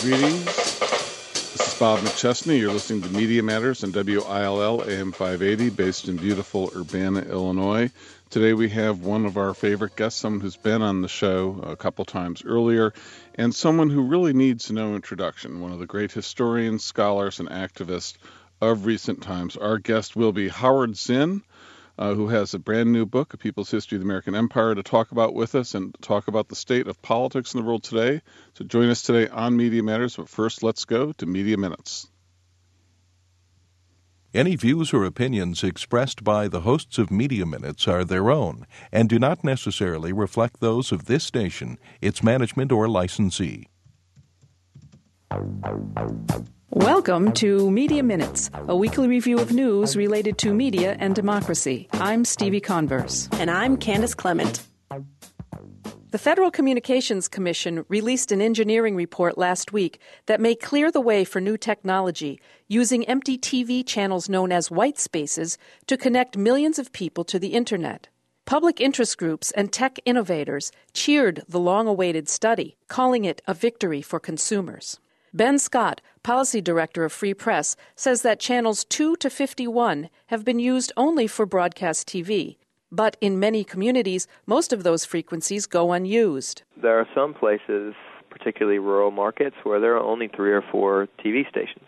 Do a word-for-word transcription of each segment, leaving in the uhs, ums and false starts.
Greetings. This is Bob McChesney. You're listening to Media Matters on W I L L A M five eighty, based in beautiful Urbana, Illinois. Today we have one of our favorite guests, someone who's been on the show a couple times earlier, and someone who really needs no introduction, one of the great historians, scholars, and activists of recent times. Our guest will be Howard Zinn, uh, who has a brand new book, A People's History of the American Empire, to talk about with us and talk about the state of politics in the world today. So join us today on Media Matters, but first let's go to Media Minutes. Any views or opinions expressed by the hosts of Media Minutes are their own and do not necessarily reflect those of this station, its management, or licensee. Welcome to Media Minutes, a weekly review of news related to media and democracy. I'm Stevie Converse. And I'm Candace Clement. The Federal Communications Commission released an engineering report last week that may clear the way for new technology using empty T V channels known as white spaces to connect millions of people to the Internet. Public interest groups and tech innovators cheered the long-awaited study, calling it a victory for consumers. Ben Scott, Policy Director of Free Press, says that channels two to fifty-one have been used only for broadcast T V. But in many communities, most of those frequencies go unused. There are some places, particularly rural markets, where there are only three or four T V stations.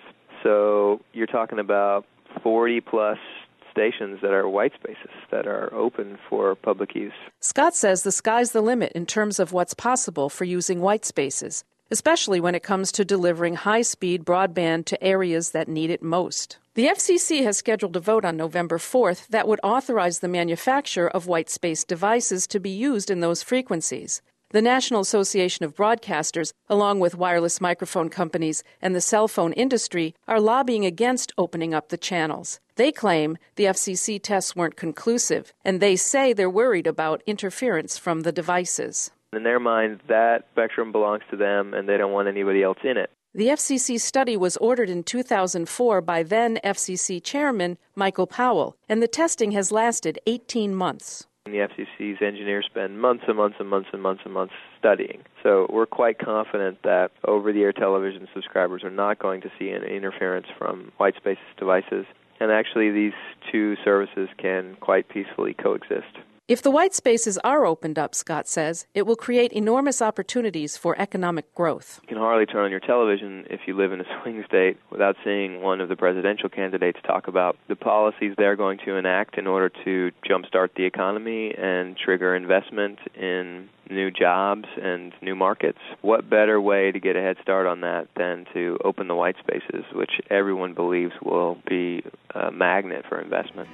So you're talking about forty-plus stations that are white spaces, that are open for public use. Scott says the sky's the limit in terms of what's possible for using white spaces, especially when it comes to delivering high-speed broadband to areas that need it most. The F C C has scheduled a vote on November fourth that would authorize the manufacture of white space devices to be used in those frequencies. The National Association of Broadcasters, along with wireless microphone companies and the cell phone industry, are lobbying against opening up the channels. They claim the F C C tests weren't conclusive, and they say they're worried about interference from the devices. In their mind, that spectrum belongs to them, and they don't want anybody else in it. The F C C study was ordered in two thousand four by then F C C Chairman Michael Powell, and the testing has lasted eighteen months. The F C C's engineers spend months and months and months and months and months studying. So we're quite confident that over-the-air television subscribers are not going to see any interference from white space devices, and actually these two services can quite peacefully coexist. If the white spaces are opened up, Scott says, it will create enormous opportunities for economic growth. You can hardly turn on your television if you live in a swing state without seeing one of the presidential candidates talk about the policies they're going to enact in order to jumpstart the economy and trigger investment in new jobs and new markets. What better way to get a head start on that than to open the white spaces, which everyone believes will be a magnet for investment.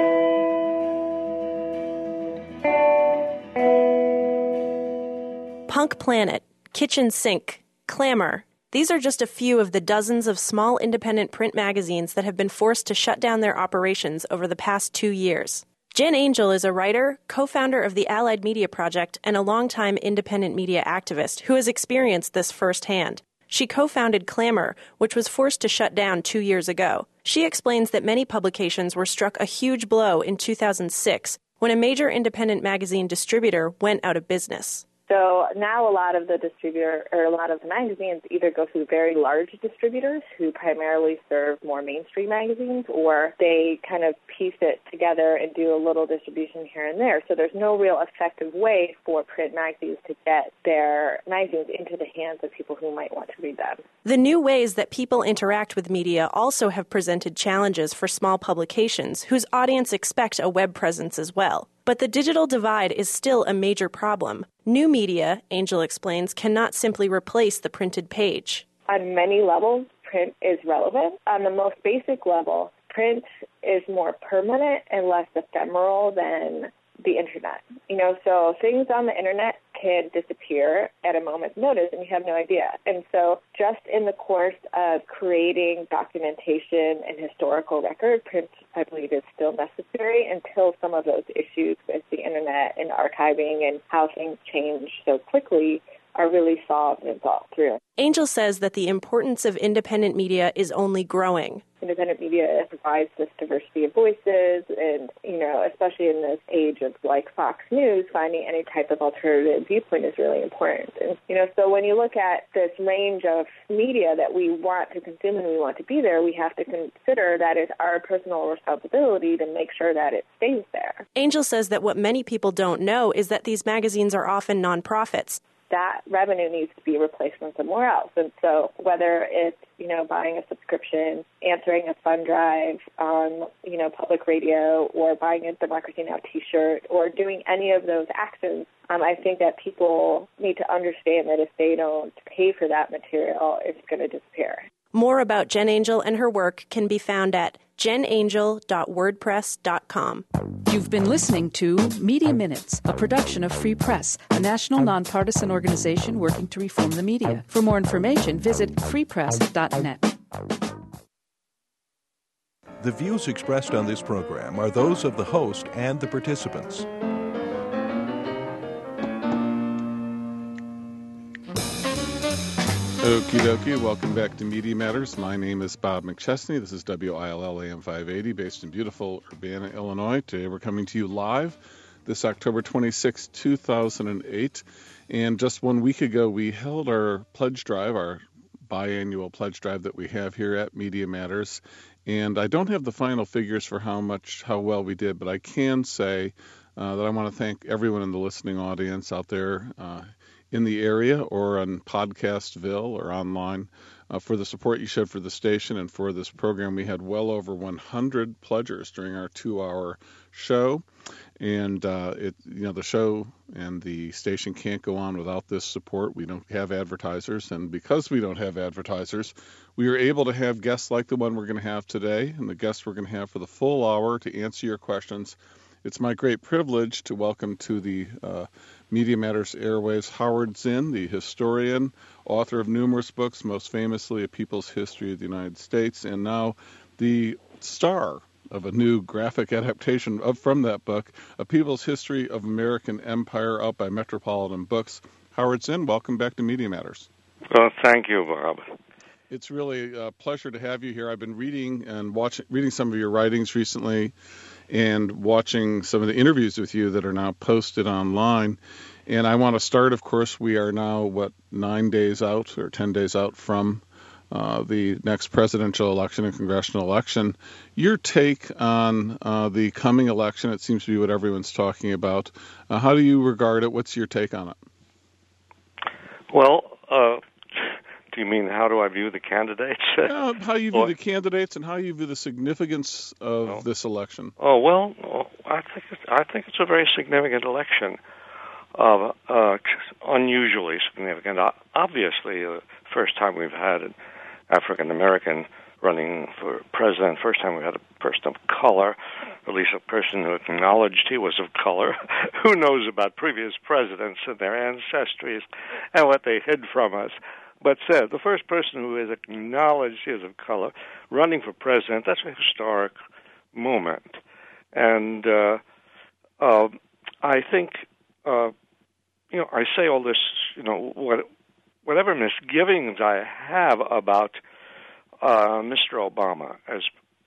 Punk Planet, Kitchen Sink, Clamor. These are just a few of the dozens of small independent print magazines that have been forced to shut down their operations over the past two years. Jen Angel is a writer, co-founder of the Allied Media Project, and a longtime independent media activist who has experienced this firsthand. She co-founded Clamor, which was forced to shut down two years ago. She explains that many publications were struck a huge blow in two thousand six when a major independent magazine distributor went out of business. So now a lot of the distributor or a lot of the magazines either go through very large distributors who primarily serve more mainstream magazines, or they kind of piece it together and do a little distribution here and there. So there's no real effective way for print magazines to get their magazines into the hands of people who might want to read them. The new ways that people interact with media also have presented challenges for small publications whose audience expect a web presence as well. But the digital divide is still a major problem. New media, Angel explains, cannot simply replace the printed page. On many levels, print is relevant. On the most basic level, print is more permanent and less ephemeral than the internet. You know, so things on the internet can disappear at a moment's notice and you have no idea. And so just in the course of creating documentation and historical record, print, I believe, is still necessary until some of those issues with the internet and archiving and how things change so quickly are really solved and thought through. Angel says that the importance of independent media is only growing. Independent media provides this diversity of voices, and, you know, especially in this age of, like, Fox News, finding any type of alternative viewpoint is really important. And, you know, so when you look at this range of media that we want to consume and we want to be there, we have to consider that it's our personal responsibility to make sure that it stays there. Angel says that what many people don't know is that these magazines are often nonprofits. That revenue needs to be replaced from somewhere else. And so whether it's, you know, buying a subscription, answering a fund drive on, you know, public radio, or buying a Democracy Now! T-shirt, or doing any of those actions, um, I think that people need to understand that if they don't pay for that material, it's going to disappear. More about Jen Angel and her work can be found at jen angel dot wordpress dot com. You've been listening to Media Minutes, a production of Free Press, a national nonpartisan organization working to reform the media. For more information, visit free press dot net. The views expressed on this program are those of the host and the participants. Okie dokie, welcome back to Media Matters. My name is Bob McChesney. This is W I L L A M five eighty, based in beautiful Urbana, Illinois. Today we're coming to you live this October twenty-sixth, two thousand eight. And just one week ago, we held our pledge drive, our biannual pledge drive that we have here at Media Matters. And I don't have the final figures for how much, how well we did, but I can say uh, that I want to thank everyone in the listening audience out there uh, in the area or on Podcastville or online uh, for the support you showed for the station and for this program. We had well over one hundred pledgers during our two-hour show, and uh, it, you know, the show and the station can't go on without this support. We don't have advertisers, and because we don't have advertisers, we are able to have guests like the one we're going to have today, and the guests we're going to have for the full hour to answer your questions. It's my great privilege to welcome to the uh, Media Matters airwaves Howard Zinn, the historian, author of numerous books, most famously A People's History of the United States, and now the star of a new graphic adaptation of from that book, A People's History of American Empire, out by Metropolitan Books. Howard Zinn, welcome back to Media Matters. Well, thank you, Bob. It's really a pleasure to have you here. I've been reading and watching, reading some of your writings recently, and watching some of the interviews with you that are now posted online. And I want to start, of course, we are now, what, nine days out or ten days out from uh, the next presidential election and congressional election. Your take on uh, the coming election, it seems to be what everyone's talking about. Uh, how do you regard it? What's your take on it? Well, uh, do you mean how do I view the candidates? uh, how you view well, the candidates and how you view the significance of oh. this election. Oh well, I think it's, I think it's a very significant election, uh, uh, unusually significant. Obviously, the uh, first time we've had an African American running for president, first time we had a person of color, at least a person who acknowledged he was of color. Who knows about previous presidents and their ancestries and what they hid from us? But said the first person who is acknowledged he is of color running for president, that's a historic moment. And uh, uh, I think, uh, you know, I say all this, you know, what, whatever misgivings I have about uh, Mister Obama as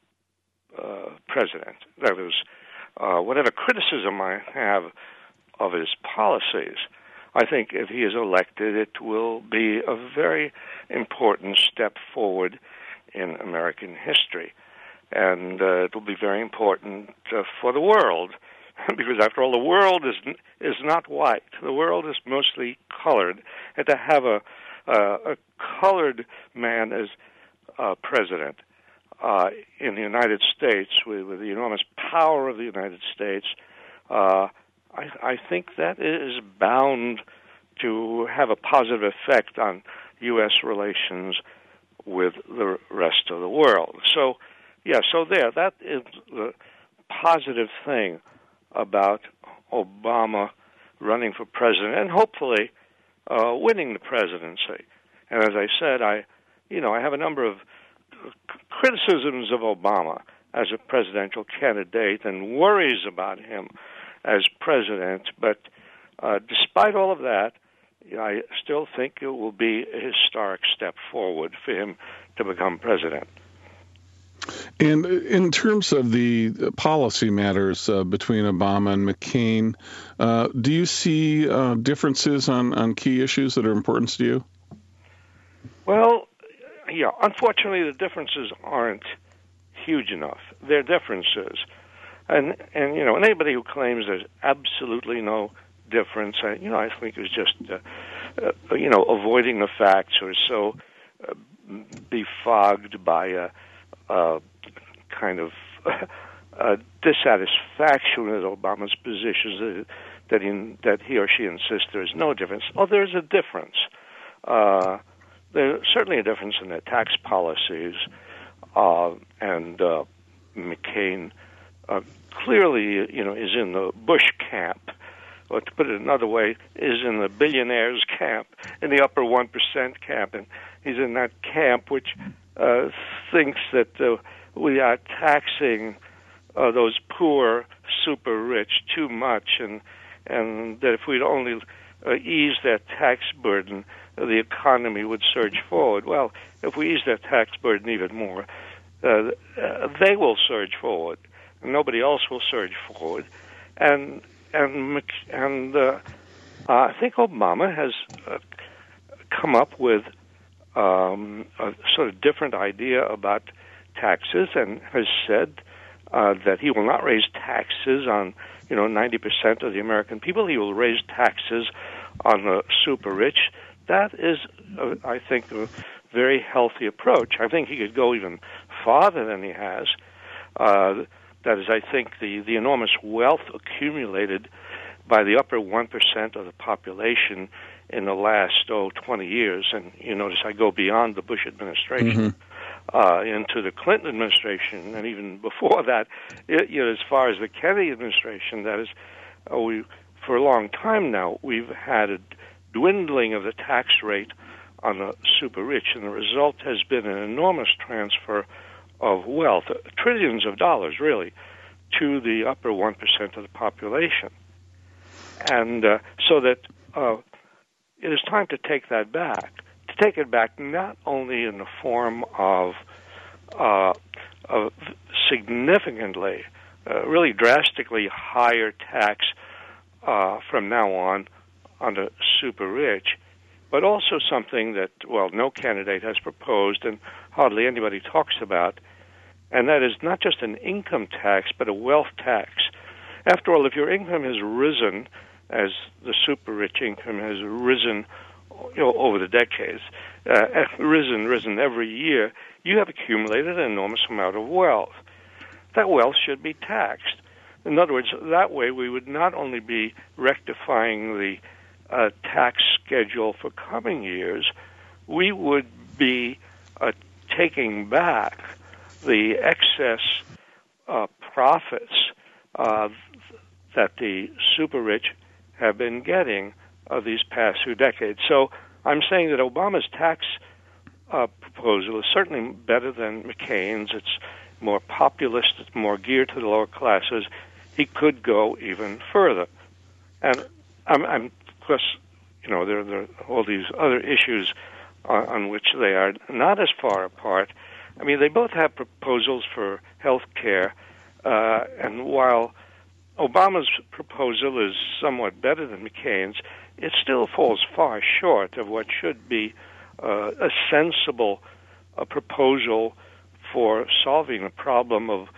uh, president, that is, uh, whatever criticism I have of his policies, I think if he is elected, it will be a very important step forward in American history. And uh, it will be very important uh, for the world, because after all, the world is is not white. The world is mostly colored. And to have a, uh, a colored man as uh, president uh, in the United States, with, with the enormous power of the United States, uh, I, I think that is bound to have a positive effect on U S relations with the rest of the world. So, yeah, so there, that is the positive thing about Obama running for president and hopefully uh, winning the presidency. And as I said, I, you know, I have a number of criticisms of Obama as a presidential candidate and worries about him as president, but uh, despite all of that, I still think it will be a historic step forward for him to become president. And in terms of the policy matters uh, between Obama and McCain, uh, do you see uh, differences on, on key issues that are important to you? Well, yeah, unfortunately, the differences aren't huge enough. They're differences. And, and you know, anybody who claims there's absolutely no difference, I, you know, I think is just, uh, uh, you know, avoiding the facts or so uh, befogged by a, a kind of uh, dissatisfaction with Obama's positions that, that, he, that he or she insists there is no difference. Oh, there's a difference. Uh, there's certainly a difference in their tax policies, uh, and uh, McCain uh, clearly, you know, is in the Bush camp, or to put it another way, is in the billionaires camp, in the upper one percent camp, and he's in that camp which uh, thinks that uh, we are taxing uh, those poor, super rich too much, and and that if we'd only uh, ease that tax burden, uh, the economy would surge forward. Well, if we ease that tax burden even more, uh, uh, they will surge forward. Nobody else will surge forward, and and and uh, uh, I think Obama has uh, come up with um, a sort of different idea about taxes, and has said uh, that he will not raise taxes on, you know, ninety percent of the American people. He will raise taxes on the super rich. That is, uh, I think, a very healthy approach. I think he could go even farther than he has. Uh, that is, I think, the, the enormous wealth accumulated by the upper one percent of the population in the last, oh, twenty years, and you notice I go beyond the Bush administration, mm-hmm. uh, into the Clinton administration, and even before that, it, you know, as far as the Kennedy administration, that is, uh, we, for a long time now, we've had a dwindling of the tax rate on the super rich, and the result has been an enormous transfer of wealth, uh, trillions of dollars, really, to the upper one percent of the population. And uh, so that uh, it is time to take that back, to take it back not only in the form of, uh, of significantly, uh, really drastically higher tax uh, from now on on the super rich, but also something that, well, no candidate has proposed and hardly anybody talks about, and that is not just an income tax, but a wealth tax. After all, if your income has risen, as the super-rich income has risen, you know, over the decades, uh, risen, risen every year, you have accumulated an enormous amount of wealth. That wealth should be taxed. In other words, that way we would not only be rectifying the uh, tax schedule for coming years, we would be uh, taking back the excess uh, profits uh, that the super-rich have been getting uh, these past few decades. So I'm saying that Obama's tax uh, proposal is certainly better than McCain's. It's more populist, it's more geared to the lower classes. He could go even further. And I'm, I'm of course, you know, there, there are all these other issues on, on which they are not as far apart. I mean, they both have proposals for health care, uh, and while Obama's proposal is somewhat better than McCain's, it still falls far short of what should be uh, a sensible uh, proposal for solving the problem of,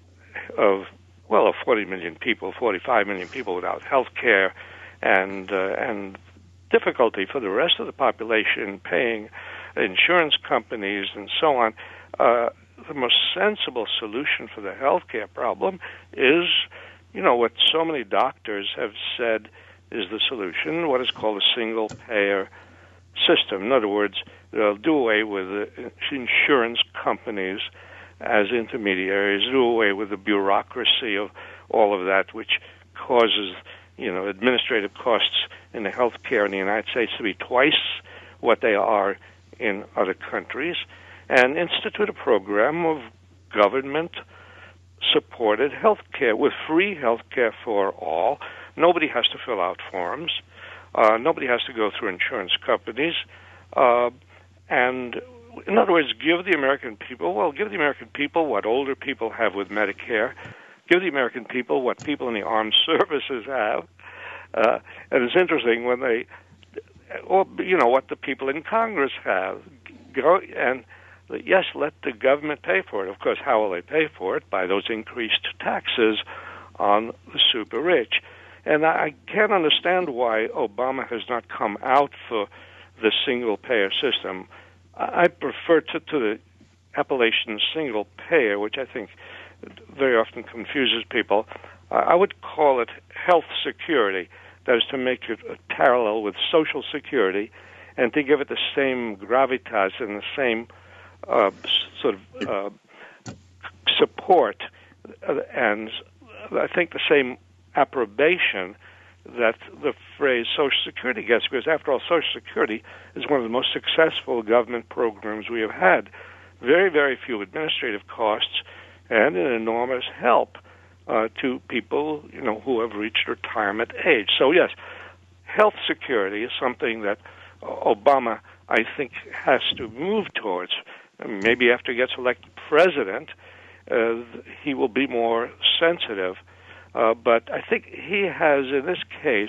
of well, of forty million people, forty-five million people without health care, and, uh, and difficulty for the rest of the population paying insurance companies and so on. Uh, the most sensible solution for the health care problem is, you know, what so many doctors have said is the solution, what is called a single-payer system. In other words, they'll do away with the insurance companies as intermediaries, do away with the bureaucracy of all of that, which causes, you know, administrative costs in the health care in the United States to be twice what they are in other countries, and institute a program of government-supported health care with free health care for all. Nobody has to fill out forms. Uh, nobody has to go through insurance companies. Uh, and in other words, give the American people, well, give the American people what older people have with Medicare. Give the American people what people in the armed services have. Uh, and it's interesting when they, or, you know, what the people in Congress have. Go, and yes, let the government pay for it. Of course, how will they pay for it? By those increased taxes on the super rich. And I can't understand why Obama has not come out for the single-payer system. I prefer to, to the appellation single-payer, which I think very often confuses people. I would call it health security. That is to make it a parallel with Social Security and to give it the same gravitas and the same uh, sort of uh, support and I think the same approbation that the phrase Social Security gets, because after all, Social Security is one of the most successful government programs we have had. Very, very few administrative costs and an enormous help uh, to people, you know, who have reached retirement age. So yes, health security is something that Obama, I think, has to move towards. Maybe after he gets elected president, uh, he will be more sensitive. Uh, but I think he has, in this case,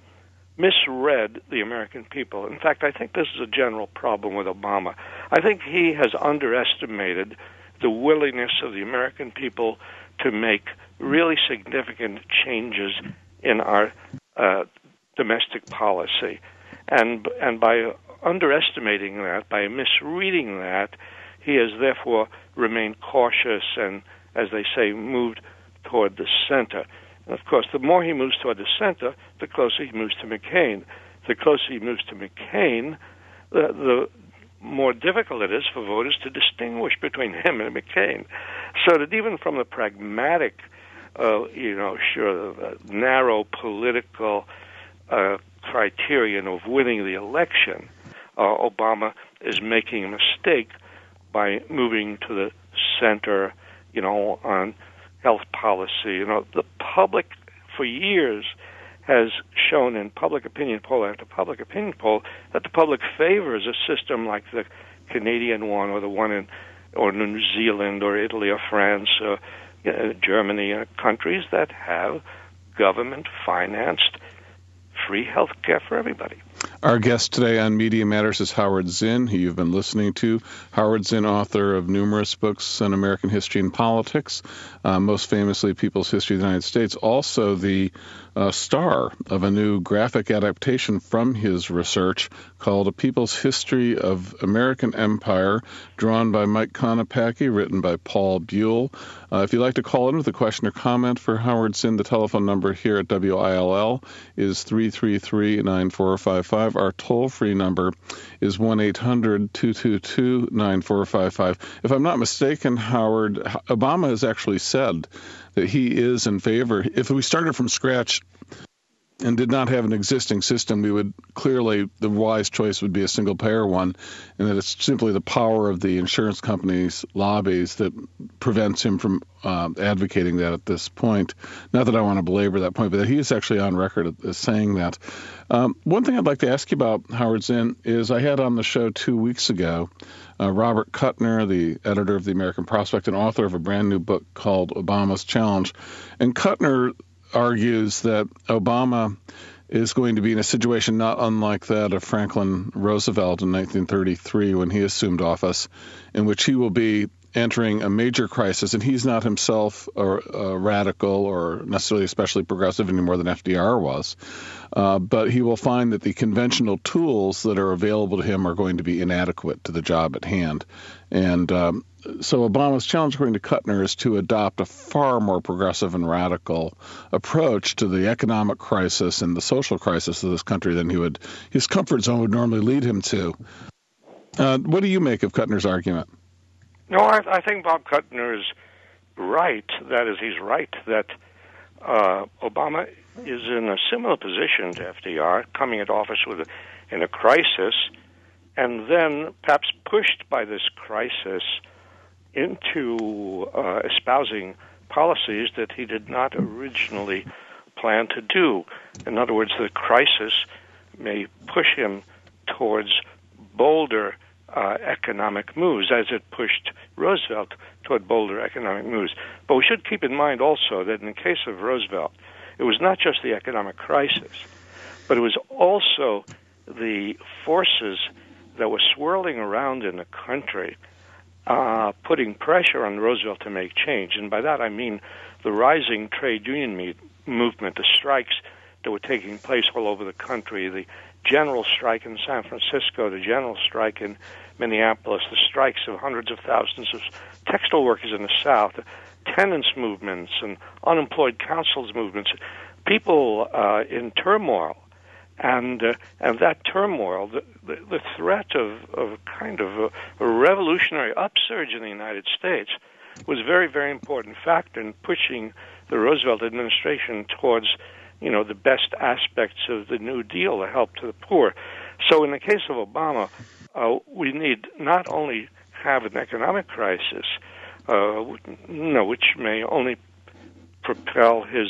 misread the American people. In fact, I think this is a general problem with Obama. I think he has underestimated the willingness of the American people to make really significant changes in our uh, domestic policy. And and by underestimating that, by misreading that, he has therefore remained cautious and, as they say, moved toward the center. And of course, the more he moves toward the center, the closer he moves to McCain. The closer he moves to McCain, the, the more difficult it is for voters to distinguish between him and McCain. So that even from the pragmatic, uh, you know, sure, uh, narrow political uh, criterion of winning the election, uh, Obama is making a mistake by moving to the center, you know, on health policy. You know, the public for years has shown in public opinion poll after public opinion poll that the public favors a system like the Canadian one or the one in or New Zealand or Italy or France or uh, Germany, uh, countries that have government-financed free health care for everybody. Our guest today on Media Matters is Howard Zinn, who you've been listening to. Howard Zinn, author of numerous books on American history and politics, uh, most famously People's History of the United States, also the uh, star of a new graphic adaptation from his research called A People's History of American Empire, drawn by Mike Konopacki, written by Paul Buell. Uh, if you'd like to call in with a question or comment for Howard Zinn, the telephone number here at W I L L is three three three, nine four five five. Our toll-free number is one eight hundred, two two two, nine four five five. If I'm not mistaken, Howard, Obama has actually said that he is in favor. If we started from scratch and did not have an existing system, we would clearly, the wise choice would be a single-payer one, and that it's simply the power of the insurance companies' lobbies that prevents him from uh, advocating that at this point. Not that I want to belabor that point, but that he is actually on record as saying that. Um, one thing I'd like to ask you about, Howard Zinn, is I had on the show two weeks ago uh, Robert Kuttner, the editor of the American Prospect and author of a brand new book called Obama's Challenge. And Kuttner argues that Obama is going to be in a situation not unlike that of Franklin Roosevelt in nineteen thirty-three when he assumed office, in which he will be entering a major crisis, and he's not himself a, a radical or necessarily especially progressive any more than F D R was, uh, but he will find that the conventional tools that are available to him are going to be inadequate to the job at hand. And um, so Obama's challenge, according to Kuttner, is to adopt a far more progressive and radical approach to the economic crisis and the social crisis of this country than he would his comfort zone would normally lead him to. Uh, what do you make of Kuttner's argument? No, I, I think Bob Kuttner is right. That is, he's right that uh, Obama is in a similar position to F D R, coming into office with a, in a crisis, and then perhaps pushed by this crisis into uh, espousing policies that he did not originally plan to do. In other words, the crisis may push him towards bolder uh, economic moves, as it pushed Roosevelt toward bolder economic moves. But we should keep in mind also that in the case of Roosevelt, it was not just the economic crisis, but it was also the forces that were swirling around in the country, uh, putting pressure on Roosevelt to make change. And by that I mean the rising trade union me- movement, the strikes that were taking place all over the country, the general strike in San Francisco, the general strike in Minneapolis, the strikes of hundreds of thousands of textile workers in the South, tenants movements and unemployed councils movements, people uh, in turmoil. And uh, and that turmoil, the, the, the threat of, of kind of a, a revolutionary upsurge in the United States was a very, very important factor in pushing the Roosevelt administration towards, you know, the best aspects of the New Deal, the help to the poor. So in the case of Obama, uh, we need not only have an economic crisis, uh, you know, which may only propel his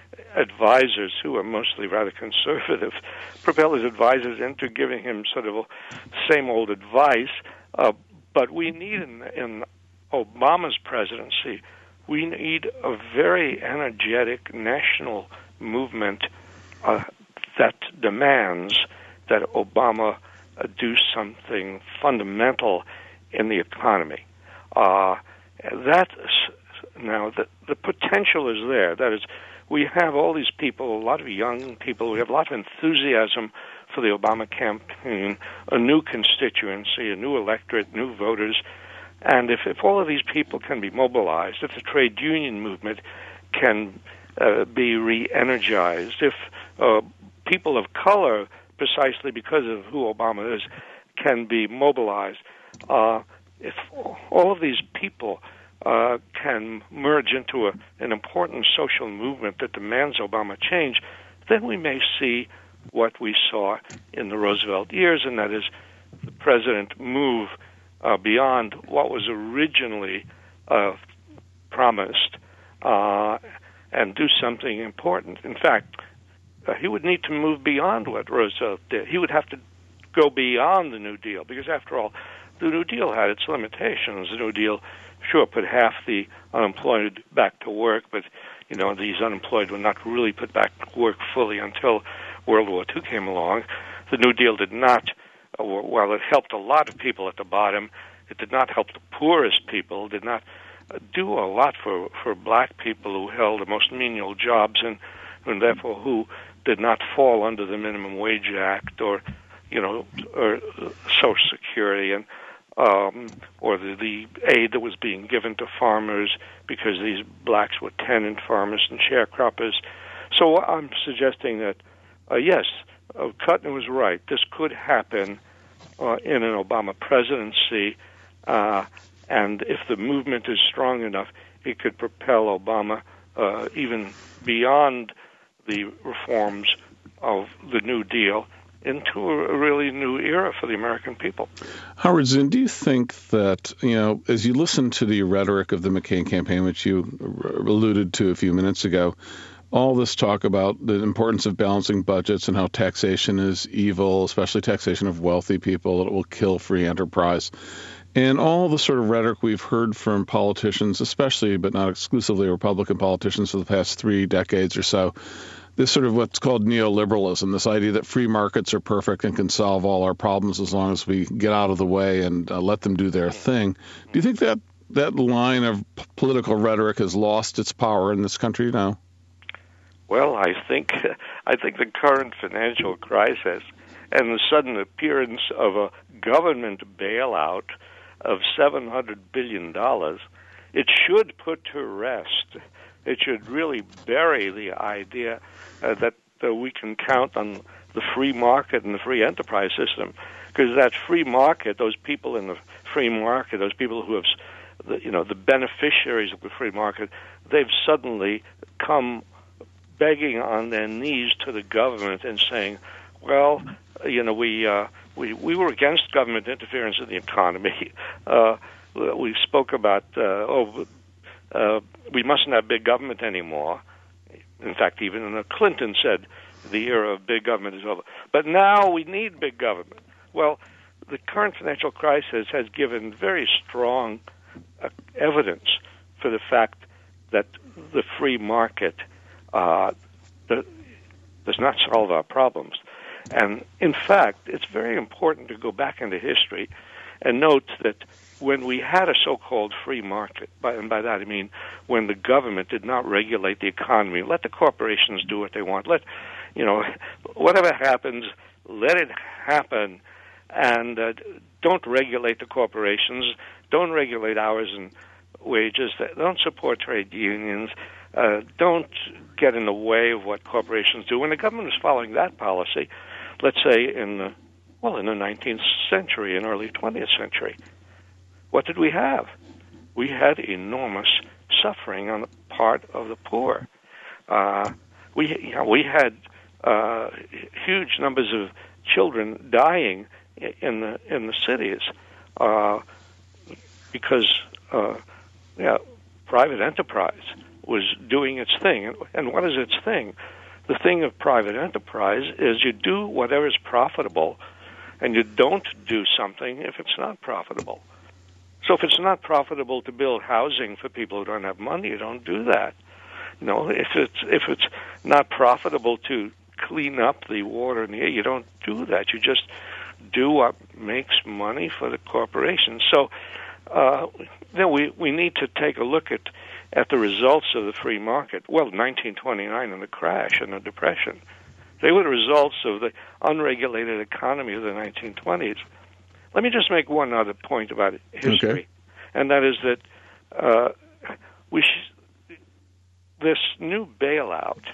advisors, who are mostly rather conservative, propel his advisors into giving him sort of same old advice. Uh, but we need in, in Obama's presidency, we need a very energetic national movement uh, that demands that Obama uh, do something fundamental in the economy. Uh, that now the the potential is there. That is, we have all these people, a lot of young people. We have a lot of enthusiasm for the Obama campaign, a new constituency, a new electorate, new voters. And if, if all of these people can be mobilized, if the trade union movement can uh, be re-energized, if uh, people of color, precisely because of who Obama is, can be mobilized, uh, if all of these people uh, can merge into a, an important social movement that demands Obama change, then we may see what we saw in the Roosevelt years, and that is the president move uh, beyond what was originally uh, promised uh, and do something important. In fact, uh, he would need to move beyond what Roosevelt did. He would have to go beyond the New Deal, because after all, the New Deal had its limitations. The New Deal, sure, put half the unemployed back to work, but, you know, these unemployed were not really put back to work fully until World War Two came along. The New Deal did not, uh, while it helped a lot of people at the bottom, it did not help the poorest people, did not uh, do a lot for, for black people who held the most menial jobs and, and therefore who did not fall under the Minimum Wage Act or, you know, or Social Security and um, or the, the aid that was being given to farmers because these blacks were tenant farmers and sharecroppers. So I'm suggesting that, uh, yes, uh, Cutner was right. This could happen uh, in an Obama presidency, uh, and if the movement is strong enough, it could propel Obama uh, even beyond the reforms of the New Deal into a really new era for the American people. Howard Zinn, do you think that, you know, as you listen to the rhetoric of the McCain campaign, which you alluded to a few minutes ago, all this talk about the importance of balancing budgets and how taxation is evil, especially taxation of wealthy people, that it will kill free enterprise, and all the sort of rhetoric we've heard from politicians, especially but not exclusively Republican politicians for the past three decades or so, this sort of what's called neoliberalism, this idea that free markets are perfect and can solve all our problems as long as we get out of the way and uh, let them do their thing. Do you think that that line of p- political rhetoric has lost its power in this country now? Well, I think I think the current financial crisis and the sudden appearance of a government bailout of seven hundred billion dollars, it should put to rest. It should really bury the idea uh, that uh, we can count on the free market and the free enterprise system, because that free market, those people in the free market, those people who have, the, you know, the beneficiaries of the free market, they've suddenly come begging on their knees to the government and saying, well, you know, we uh, we we were against government interference in the economy. Uh, we spoke about uh, oh. Uh, we mustn't have big government anymore. In fact, even Clinton said the era of big government is over. But now we need big government. Well, the current financial crisis has given very strong uh, evidence for the fact that the free market uh, the, does not solve our problems. And in fact, it's very important to go back into history and note that when we had a so-called free market, by, and by that I mean when the government did not regulate the economy, let the corporations do what they want, let, you know, whatever happens, let it happen, and uh, don't regulate the corporations, don't regulate hours and wages, don't support trade unions, uh, don't get in the way of what corporations do. When the government was following that policy, let's say in the, well, in the nineteenth century and early twentieth century, what did we have? We had enormous suffering on the part of the poor. Uh, we, you know, we had uh, huge numbers of children dying in the in the cities uh, because uh, yeah, private enterprise was doing its thing. And what is its thing? The thing of private enterprise is you do whatever is profitable, and you don't do something if it's not profitable. So if it's not profitable to build housing for people who don't have money, you don't do that. You know, if it's if it's not profitable to clean up the water in the air, you don't do that. You just do what makes money for the corporation. So, uh, you know, we we need to take a look at at the results of the free market. Well, nineteen twenty-nine and the crash and the Depression, they were the results of the unregulated economy of the nineteen twenties. Let me just make one other point about history, okay. And that is that uh, we sh- this new bailout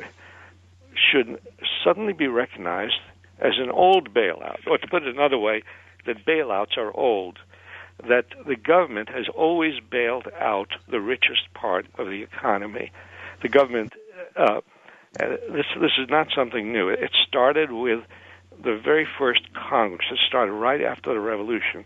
should suddenly be recognized as an old bailout, or to put it another way, that bailouts are old, that the government has always bailed out the richest part of the economy. The government, uh, this this is not something new. It started with the very first Congress. It started right after the Revolution.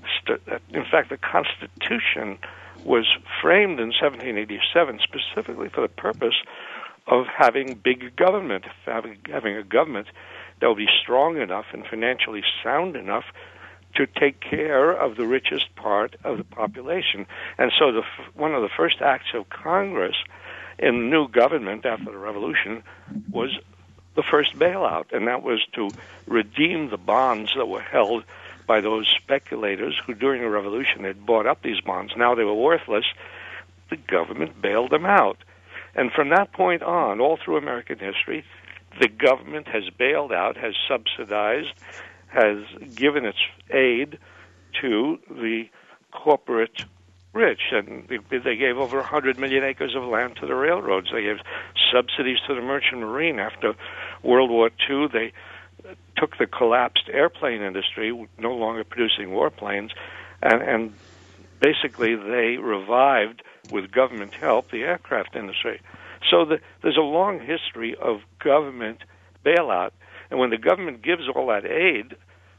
In fact, the Constitution was framed in seventeen eighty-seven specifically for the purpose of having big government, having, having a government that will be strong enough and financially sound enough to take care of the richest part of the population. And so the, one of the first acts of Congress in the new government after the Revolution was the first bailout, and that was to redeem the bonds that were held by those speculators who during the Revolution had bought up these bonds. Now they were worthless. The government bailed them out. And from that point on, all through American history, the government has bailed out, has subsidized, has given its aid to the corporate rich. And they gave over one hundred million acres of land to the railroads. They gave subsidies to the merchant marine. After World War Two, they took the collapsed airplane industry, no longer producing warplanes, and, and basically they revived, with government help, the aircraft industry. So the, there's a long history of government bailout. And when the government gives all that aid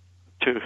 to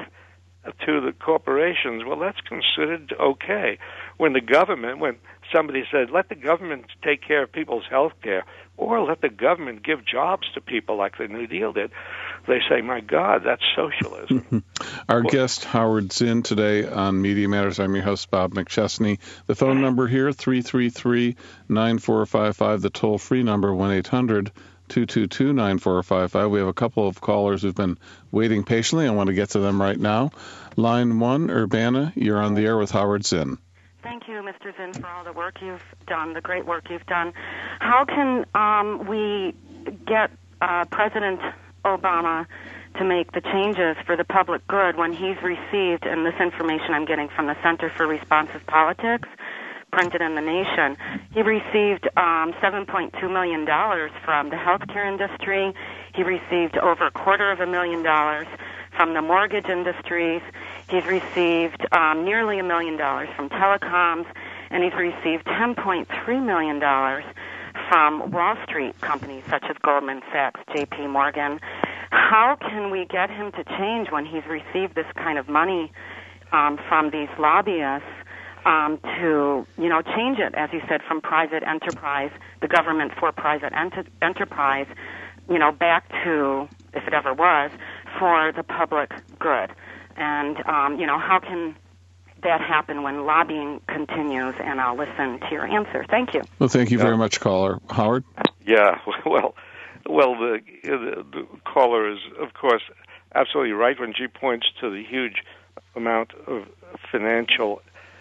to the corporations, well, that's considered okay. When the government, when somebody says, let the government take care of people's health care, or let the government give jobs to people like the New Deal did, they say, my God, that's socialism. Our well, guest, Howard Zinn, today on Media Matters. I'm your host, Bob McChesney. The phone number here, three three three, nine four five five. The toll-free number, one eight hundred, two two two, nine four five five. We have a couple of callers who've been waiting patiently. I want to get to them right now. Line one, Urbana, you're on the air with Howard Zinn. Thank you, Mister Zinn, for all the work you've done, the great work you've done. How can um, we get uh, President Obama to make the changes for the public good when he's received, and this information I'm getting from the Center for Responsive Politics, printed in The Nation, he received um, seven point two million dollars from the healthcare industry. He received over a quarter of a million dollars from the mortgage industries. He's received um, nearly a million dollars from telecoms, and he's received ten point three million dollars from Wall Street companies such as Goldman Sachs, J P Morgan. How can we get him to change when he's received this kind of money um, from these lobbyists um, to, you know, change it, as you said, from private enterprise, the government for private ent- enterprise, you know, back to, if it ever was, for the public good. And, um, you know, how can that happen when lobbying continues? And I'll listen to your answer. Thank you. Well, thank you very much, caller. Howard? Yeah, well, well, the, the, the caller is, of course, absolutely right when she points to the huge amount of financial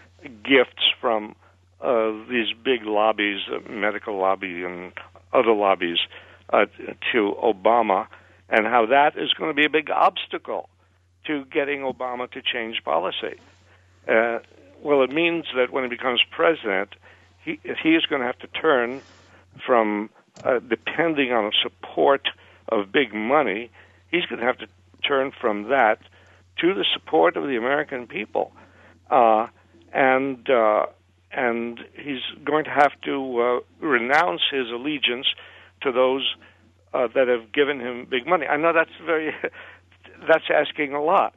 gifts from uh, these big lobbies, uh, medical lobby and other lobbies, uh, to Obama, and how that is going to be a big obstacle to getting Obama to change policy. Uh, well, it means that when he becomes president, he, he is going to have to turn from uh, depending on the support of big money, he's going to have to turn from that to the support of the American people. Uh, and uh, and he's going to have to uh, renounce his allegiance to those uh, that have given him big money. I know that's very, that's asking a lot.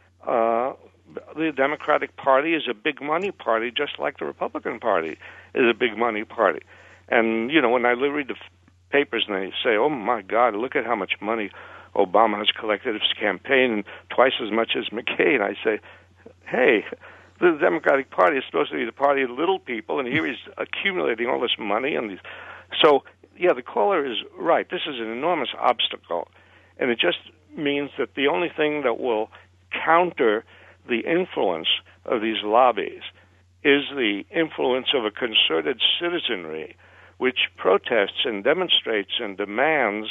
Uh, the Democratic Party is a big money party, just like the Republican Party is a big money party. And, you know, when I read the papers and they say, oh, my God, look at how much money Obama has collected of his campaign, and twice as much as McCain, I say, hey, the Democratic Party is supposed to be the party of little people, and here he's accumulating all this money. and these. So, yeah, the caller is right. This is an enormous obstacle, and it just means that the only thing that will counter the influence of these lobbies is the influence of a concerted citizenry which protests and demonstrates and demands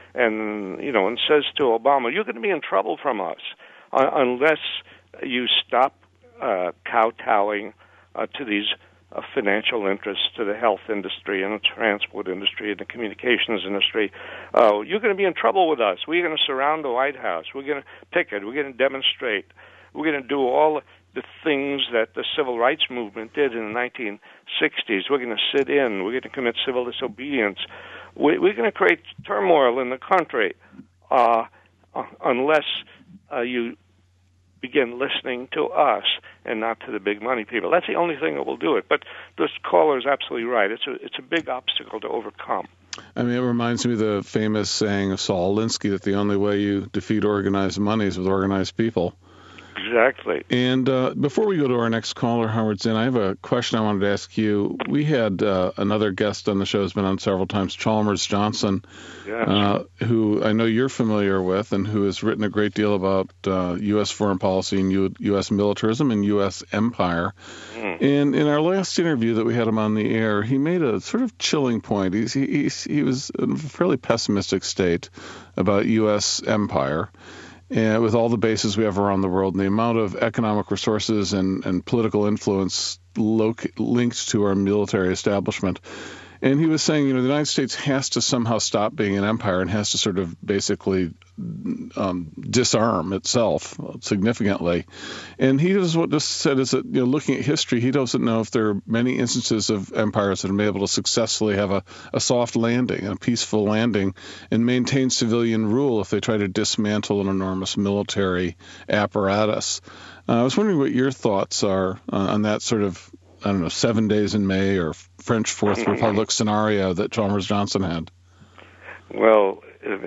and, you know, and says to Obama, you're going to be in trouble from us uh, unless you stop uh, kowtowing uh, to these uh, financial interests, to the health industry and the transport industry and the communications industry. Uh, you're going to be in trouble with us. We're going to surround the White House. We're going to picket. We're going to demonstrate. We're going to do all the things that the civil rights movement did in the nineteen sixties. We're going to sit in. We're going to commit civil disobedience. We're going to create turmoil in the country uh, unless uh, you begin listening to us and not to the big money people. That's the only thing that will do it. But this caller is absolutely right. It's a it's a big obstacle to overcome. I mean, it reminds me of the famous saying of Saul Alinsky that the only way you defeat organized money is with organized people. Exactly. And uh, before we go to our next caller, Howard Zinn, I have a question I wanted to ask you. We had uh, another guest on the show, has been on several times, Chalmers Johnson, yes. uh, who I know you're familiar with and who has written a great deal about uh, U S foreign policy and U- U.S. militarism and U S empire. Mm. And in our last interview that we had him on the air, he made a sort of chilling point. He's, he, he's, he was in a fairly pessimistic state about U S empire. And with all the bases we have around the world and the amount of economic resources and, and political influence loc- linked to our military establishment. And he was saying, you know, the United States has to somehow stop being an empire and has to sort of basically um, disarm itself significantly. And he just, what just said is that, you know, looking at history, he doesn't know if there are many instances of empires that have been able to successfully have a, a soft landing, a peaceful landing, and maintain civilian rule if they try to dismantle an enormous military apparatus. Uh, I was wondering what your thoughts are uh, on that sort of, I don't know, seven days in May or French Fourth Republic scenario that Chalmers Johnson had. Well,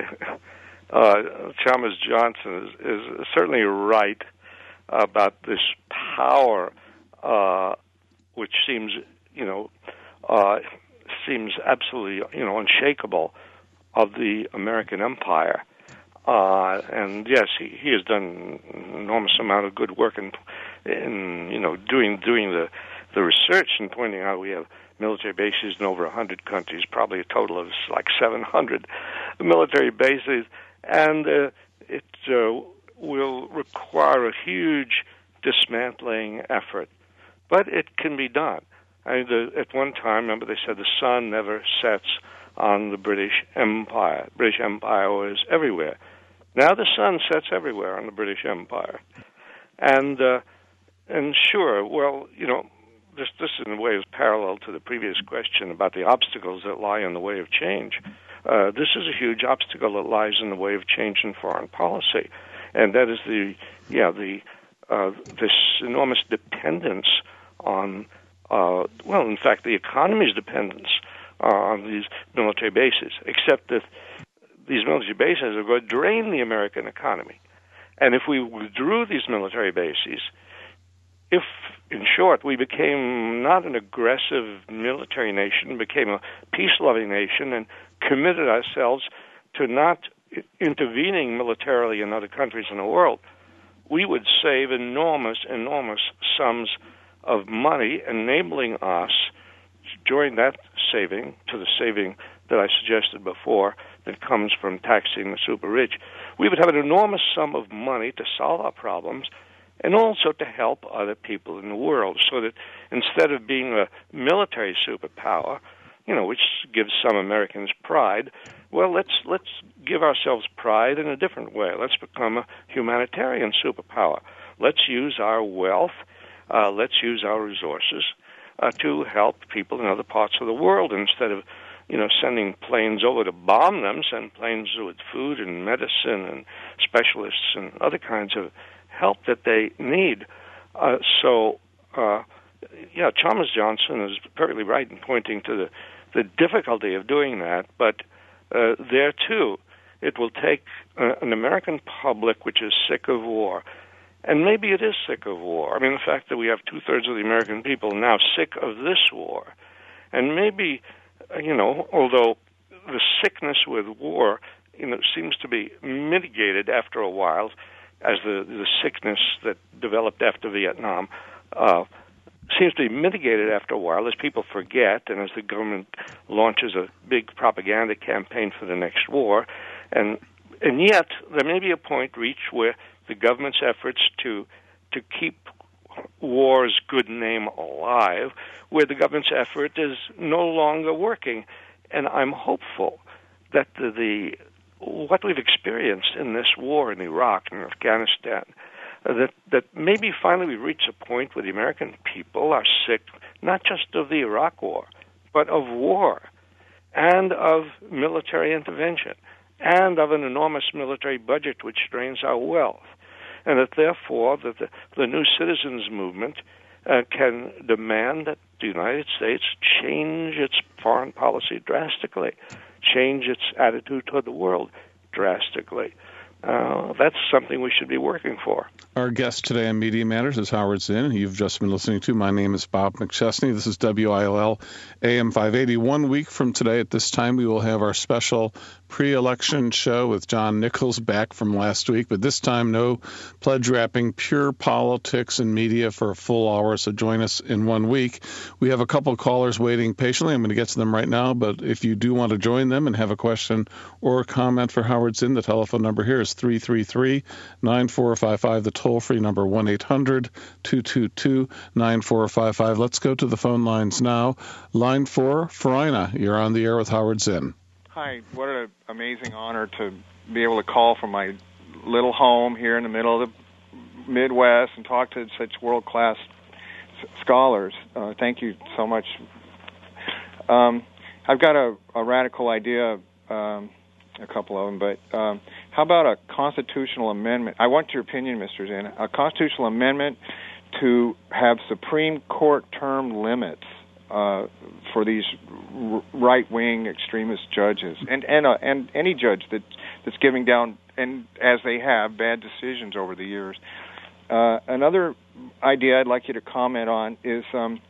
uh, Chalmers Johnson is, is certainly right about this power, uh, which seems, you know, uh, seems absolutely, you know, unshakable of the American empire. Uh, and yes, he, he has done an enormous amount of good work in, in you know, doing doing the the research and pointing out we have military bases in over one hundred countries, probably a total of like seven hundred military bases, and uh, it uh, will require a huge dismantling effort. But it can be done. I mean, the, at one time, remember they said the sun never sets on the British Empire. British Empire was everywhere. Now the sun sets everywhere on the British Empire. And, uh, and sure, well, you know, This, this, in a way, is parallel to the previous question about the obstacles that lie in the way of change. Uh, this is a huge obstacle that lies in the way of change in foreign policy, and that is the, yeah, the uh, this enormous dependence on, uh, well, in fact, the economy's dependence uh, on these military bases. Except that these military bases are going to drain the American economy. And if we withdrew these military bases, if, in short, we became not an aggressive military nation, became a peace-loving nation, and committed ourselves to not intervening militarily in other countries in the world, we would save enormous, enormous sums of money, enabling us to join that saving to the saving that I suggested before that comes from taxing the super rich. We would have an enormous sum of money to solve our problems and also to help other people in the world, so that instead of being a military superpower, you know, which gives some Americans pride, well, let's let's give ourselves pride in a different way. Let's become a humanitarian superpower. Let's use our wealth, uh, let's use our resources uh, to help people in other parts of the world instead of, you know, sending planes over to bomb them. Send planes with food and medicine and specialists and other kinds of help that they need. Uh, so, uh, yeah, Chalmers Johnson is perfectly right in pointing to the, the difficulty of doing that, but uh, there, too, it will take uh, an American public which is sick of war, and maybe it is sick of war. I mean, the fact that we have two-thirds of the American people now sick of this war, and maybe, uh, you know, although the sickness with war, you know, seems to be mitigated after a while, as the, the sickness that developed after Vietnam uh, seems to be mitigated after a while as people forget and as the government launches a big propaganda campaign for the next war. And and yet there may be a point reached where the government's efforts to to keep war's good name alive, where the government's effort is no longer working. And I'm hopeful that the, the what we've experienced in this war in Iraq and Afghanistan, uh, that, that maybe finally we reach a point where the American people are sick, not just of the Iraq war, but of war and of military intervention and of an enormous military budget which drains our wealth. And that therefore that the, the new citizens movement uh, can demand that the United States change its foreign policy drastically, change its attitude toward the world drastically. Uh, that's something we should be working for. Our guest today on Media Matters is Howard Zinn, who you've just been listening to. My name is Bob McChesney. This is W I L L A M five eighty. One week from today at this time, we will have our special pre-election show with John Nichols back from last week, but this time no pledge wrapping, pure politics and media for a full hour, so join us in one week. We have a couple callers waiting patiently. I'm going to get to them right now, but if you do want to join them and have a question or a comment for Howard Zinn, the telephone number here is three three three, nine four five five, the toll-free number one eight hundred, two two two, nine four five five. Let's go to the phone lines now. Line four, Farina, you're on the air with Howard Zinn. Hi, what an amazing honor to be able to call from my little home here in the middle of the Midwest and talk to such world-class scholars. Uh, thank you so much. Um, I've got a, a radical idea, um, a couple of them, but um, how about a constitutional amendment? I want your opinion, Mister Zinn. A constitutional amendment to have Supreme Court term limits uh, for these r- right-wing extremist judges, and and uh, and any judge that that's giving down, and as they have, bad decisions over the years. Uh, another idea I'd like you to comment on is um,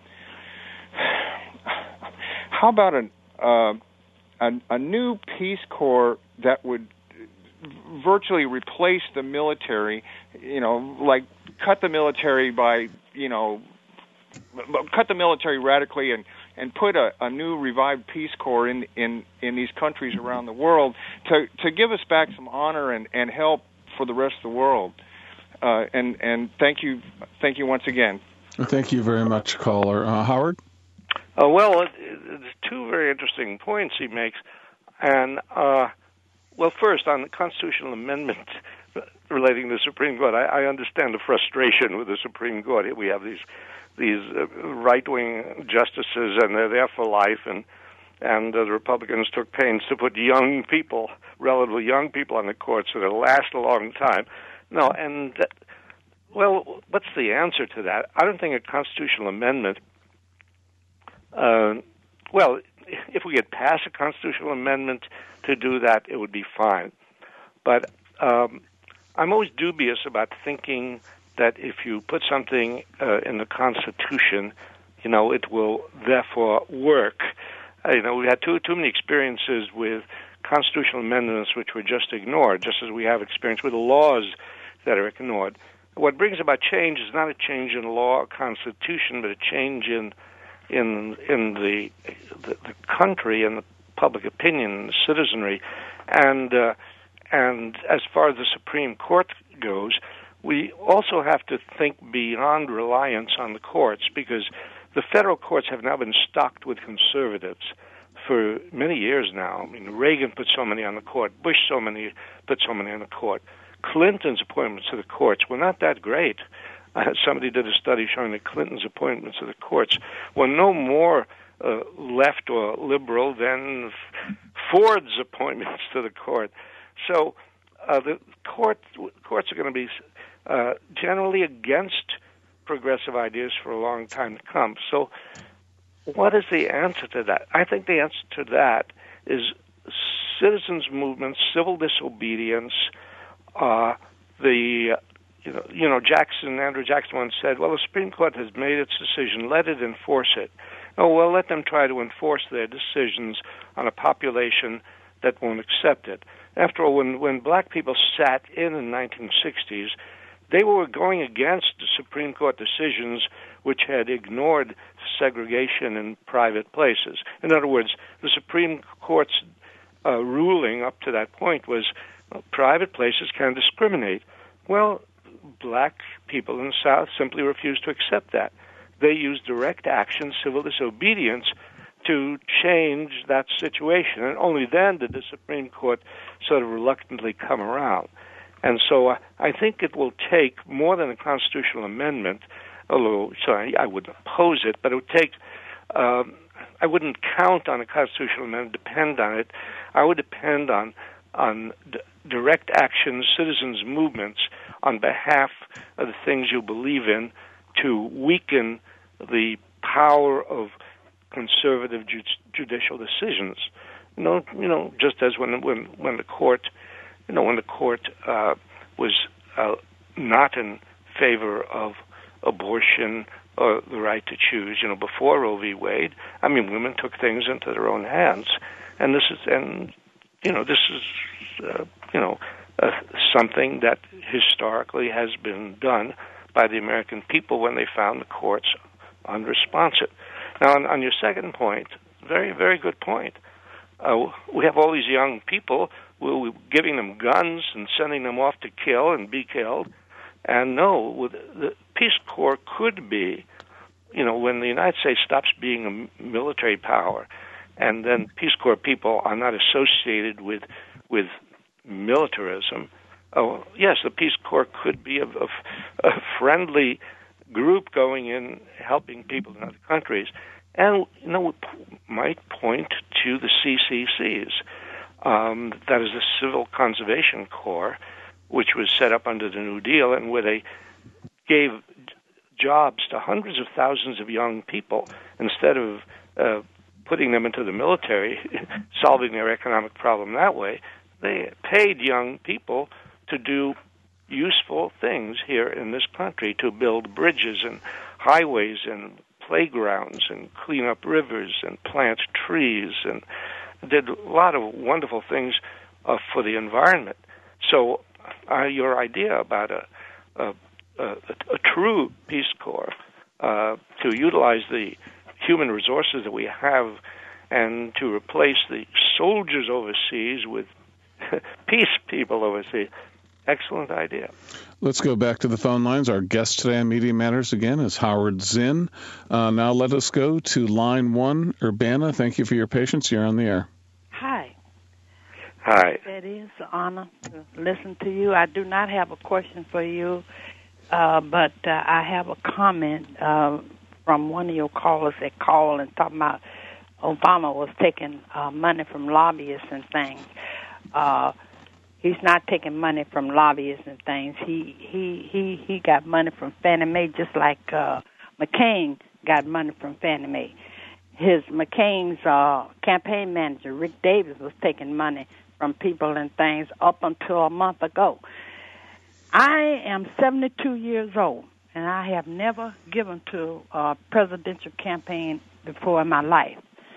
how about an, uh, a a new Peace Corps that would virtually replace the military, you know, like cut the military by, you know, cut the military radically and, and put a, a new revived Peace Corps in, in, in these countries around the world to, to give us back some honor and, and help for the rest of the world. Uh, and, and thank you, thank you once again. Thank you very much, caller. Uh, Howard? Uh, well, it, it's two very interesting points he makes. And, uh, well, first, on the constitutional amendment relating to the Supreme Court, I, I understand the frustration with the Supreme Court. We have these these uh, right-wing justices, and they're there for life, and and uh, the Republicans took pains to put young people, relatively young people on the court, so they'll last a long time. No, and, that, well, what's the answer to that? I don't think a constitutional amendment, uh, well, if we could pass a constitutional amendment to to do that, it would be fine. But um, I'm always dubious about thinking that if you put something uh, in the Constitution, you know, it will therefore work. Uh, you know, we had too too many experiences with constitutional amendments which were just ignored, just as we have experience with laws that are ignored. What brings about change is not a change in law or constitution, but a change in in in the the, the country and the public opinion and the citizenry. And uh, and as far as the Supreme Court goes, we also have to think beyond reliance on the courts, because the federal courts have now been stocked with conservatives for many years now. I mean, Reagan put so many on the court. Bush so many put so many on the court. Clinton's appointments to the courts were not that great. Uh, somebody did a study showing that Clinton's appointments to the courts were no more uh, left or liberal than Ford's appointments to the court. So uh, the court, courts are going to be uh, generally against progressive ideas for a long time to come. So what is the answer to that? I think the answer to that is citizens' movements, civil disobedience. Uh, the you know, you know Jackson, Andrew Jackson once said, "Well, the Supreme Court has made its decision. Let it enforce it." Oh, well, let them try to enforce their decisions on a population that won't accept it. After all, when when black people sat in in the nineteen sixties, they were going against the Supreme Court decisions which had ignored segregation in private places. In other words, the Supreme Court's uh, ruling up to that point was uh, private places can discriminate. Well, black people in the South simply refused to accept that. They used direct action, civil disobedience, to change that situation. And only then did the Supreme Court sort of reluctantly come around. And so uh, I think it will take more than a constitutional amendment, although sorry, I wouldn't oppose it, but it would take, um, I wouldn't count on a constitutional amendment, depend on it. I would depend on, on d- direct action, citizens' movements on behalf of the things you believe in to weaken the power of conservative ju- judicial decisions. You know, you know, just as when when when the court, you know, when the court uh, was uh, not in favor of abortion or the right to choose, you know, before Roe v. Wade, I mean, women took things into their own hands, and this is, and you know, this is, uh, you know, uh, something that historically has been done by the American people when they found the courts unresponsive. Now, on, on your second point, very, very good point. Uh, we have all these young people, we're giving them guns and sending them off to kill and be killed. And no, the Peace Corps could be, you know, when the United States stops being a military power, and then Peace Corps people are not associated with with militarism. Oh, yes, the Peace Corps could be a, a, a friendly group going in, helping people in other countries. And, you know, we p- might point to the C C Cs. Um, that is the Civil Conservation Corps, which was set up under the New Deal, and where they gave jobs to hundreds of thousands of young people instead of uh, putting them into the military, solving their economic problem that way. They paid young people to do useful things here in this country, to build bridges and highways and playgrounds and clean up rivers and plant trees, and did a lot of wonderful things uh, for the environment. So uh, your idea about a, a, a, a true Peace Corps uh, to utilize the human resources that we have and to replace the soldiers overseas with peace people overseas, excellent idea. Let's go back to the phone lines. Our guest today on Media Matters again is Howard Zinn. Uh, now let us go to line one. Urbana, thank you for your patience. You're on the air. Hi. Hi. It is an honor to listen to you. I do not have a question for you, uh, but uh, I have a comment uh, from one of your callers that called and talking about Obama was taking uh, money from lobbyists and things. Uh, he's not taking money from lobbyists and things. He he he he got money from Fannie Mae, just like uh, McCain got money from Fannie Mae. his McCain's uh, campaign manager, Rick Davis, was taking money from people and things up until a month ago. I am seventy-two years old, and I have never given to a presidential campaign before in my life.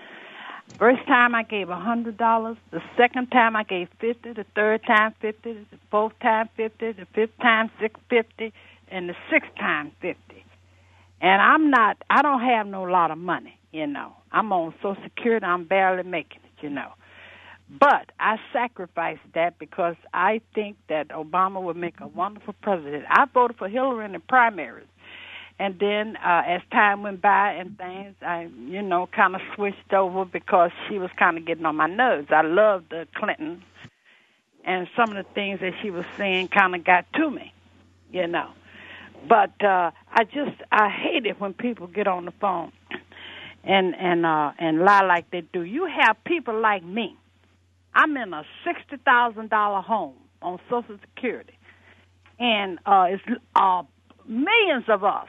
First time I gave one hundred dollars. The second time I gave fifty dollars. The third time fifty dollars. The fourth time fifty dollars. The fifth time six hundred fifty dollars. And the sixth time fifty dollars. And I'm not, I don't have no lot of money, you know. I'm on Social Security. I'm barely making it, you know. But I sacrificed that because I think that Obama would make a wonderful president. I voted for Hillary in the primaries. And then uh, as time went by and things, I, you know, kind of switched over because she was kind of getting on my nerves. I loved the Clinton, and some of the things that she was saying kind of got to me, you know. But uh, I just, I hate it when people get on the phone and and uh, and lie like they do. You have people like me. I'm in a sixty thousand dollars home on Social Security, and uh, it's uh, millions of us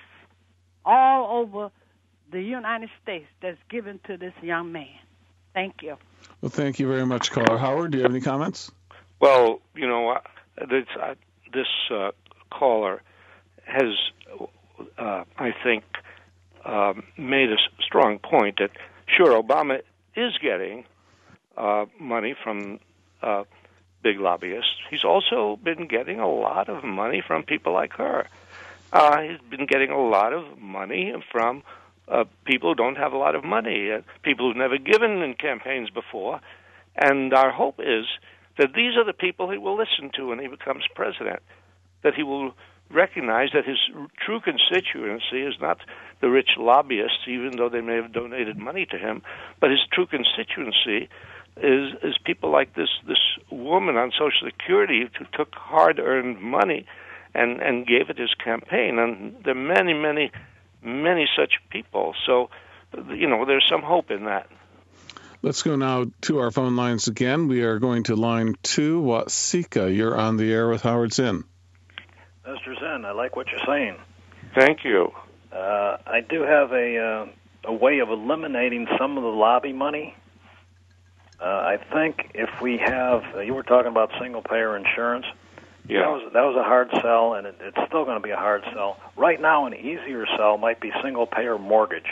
all over the United States that's given to this young man. Thank you. Well, thank you very much, caller. Howard, do you have any comments? Well, you know, uh, this, uh, this uh, caller has, uh, I think, um, made a strong point that, sure, Obama is getting uh, money from uh, big lobbyists. He's also been getting a lot of money from people like her. Uh, he's been getting a lot of money from uh, people who don't have a lot of money, uh, people who've never given in campaigns before. And our hope is that these are the people he will listen to when he becomes president, that he will recognize that his true constituency is not the rich lobbyists, even though they may have donated money to him, but his true constituency is is people like this, this woman on Social Security who took hard-earned money and, and gave it his campaign. And there are many, many, many such people. So, you know, there's some hope in that. Let's go now to our phone lines again. We are going to line two. Wasika, you're on the air with Howard Zinn. Mister Zinn, I like what you're saying. Thank you. Uh, I do have a uh, a way of eliminating some of the lobby money. Uh, I think if we have, uh, you were talking about single-payer insurance. Yeah. That was, that was a hard sell, and it, it's still going to be a hard sell. Right now, an easier sell might be single-payer mortgage.